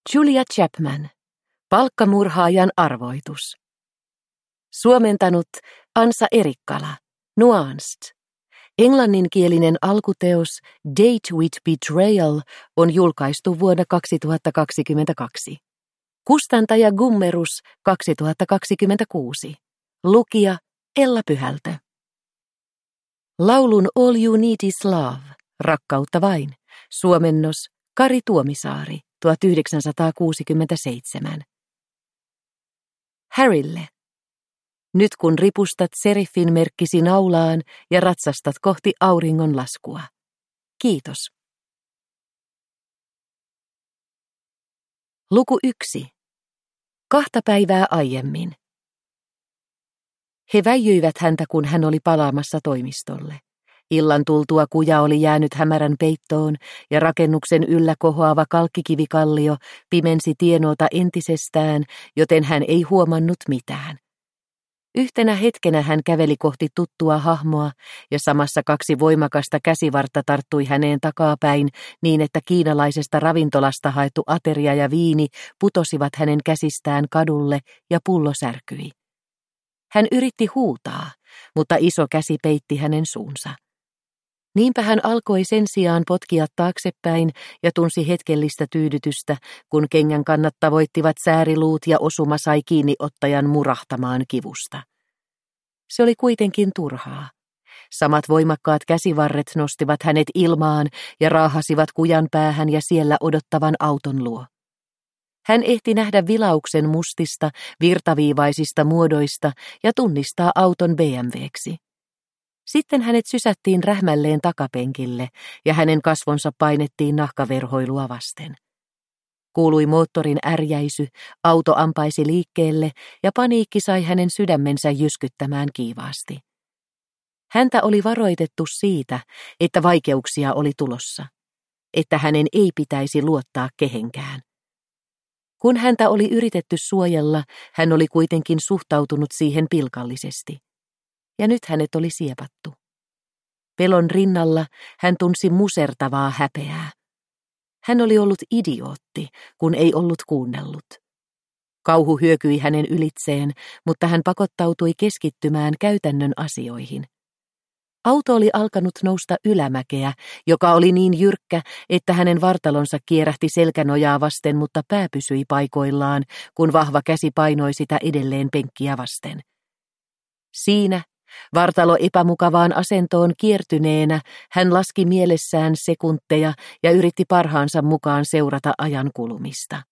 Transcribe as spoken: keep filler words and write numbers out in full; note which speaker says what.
Speaker 1: Julia Chapman, palkkamurhaajan arvoitus. Suomentanut Ansa Erikkala, Nuanced. Englanninkielinen alkuteos Date with Betrayal on julkaistu vuonna kaksituhattakaksikymmentäkaksi. Kustantaja Gummerus kaksituhattakaksikymmentäkuusi. Lukija Ella Pyhältö. Laulun All You Need Is Love, rakkautta vain. Suomennos Kari Tuomisaari, tuhatyhdeksänsataakuusikymmentäseitsemän. Harrylle. Nyt kun ripustat serifin merkkisi naulaan ja ratsastat kohti auringon laskua. Kiitos. Luku yksi. Kahta päivää aiemmin. He väijyivät häntä, kun hän oli palaamassa toimistolle. Illan tultua kuja oli jäänyt hämärän peittoon ja rakennuksen yllä kohoava kalkkikivikallio pimensi tienoota entisestään, joten hän ei huomannut mitään. Yhtenä hetkenä hän käveli kohti tuttua hahmoa ja samassa kaksi voimakasta käsivartta tarttui häneen takapäin niin, että kiinalaisesta ravintolasta haettu ateria ja viini putosivat hänen käsistään kadulle ja pullo särkyi. Hän yritti huutaa, mutta iso käsi peitti hänen suunsa. Niinpä hän alkoi sen sijaan potkia taaksepäin ja tunsi hetkellistä tyydytystä, kun kengän kannat tavoittivat sääriluut ja osuma sai kiinni ottajan murahtamaan kivusta. Se oli kuitenkin turhaa. Samat voimakkaat käsivarret nostivat hänet ilmaan ja raahasivat kujan päähän ja siellä odottavan auton luo. Hän ehti nähdä vilauksen mustista, virtaviivaisista muodoista ja tunnistaa auton B M W:ksi. Sitten hänet sysättiin rähmälleen takapenkille ja hänen kasvonsa painettiin nahkaverhoilua vasten. Kuului moottorin ärjäisy, auto ampaisi liikkeelle ja paniikki sai hänen sydämensä jyskyttämään kiivaasti. Häntä oli varoitettu siitä, että vaikeuksia oli tulossa, että hänen ei pitäisi luottaa kehenkään. Kun häntä oli yritetty suojella, hän oli kuitenkin suhtautunut siihen pilkallisesti. Ja nyt hänet oli siepattu. Pelon rinnalla hän tunsi musertavaa häpeää. Hän oli ollut idiootti, kun ei ollut kuunnellut. Kauhu hyökyi hänen ylitseen, mutta hän pakottautui keskittymään käytännön asioihin. Auto oli alkanut nousta ylämäkeä, joka oli niin jyrkkä, että hänen vartalonsa kierähti selkänojaa vasten, mutta pää pysyi paikoillaan, kun vahva käsi painoi sitä edelleen penkkiä vasten. Siinä, vartalo epämukavaan asentoon kiertyneenä, hän laski mielessään sekunteja ja yritti parhaansa mukaan seurata ajan kulumista.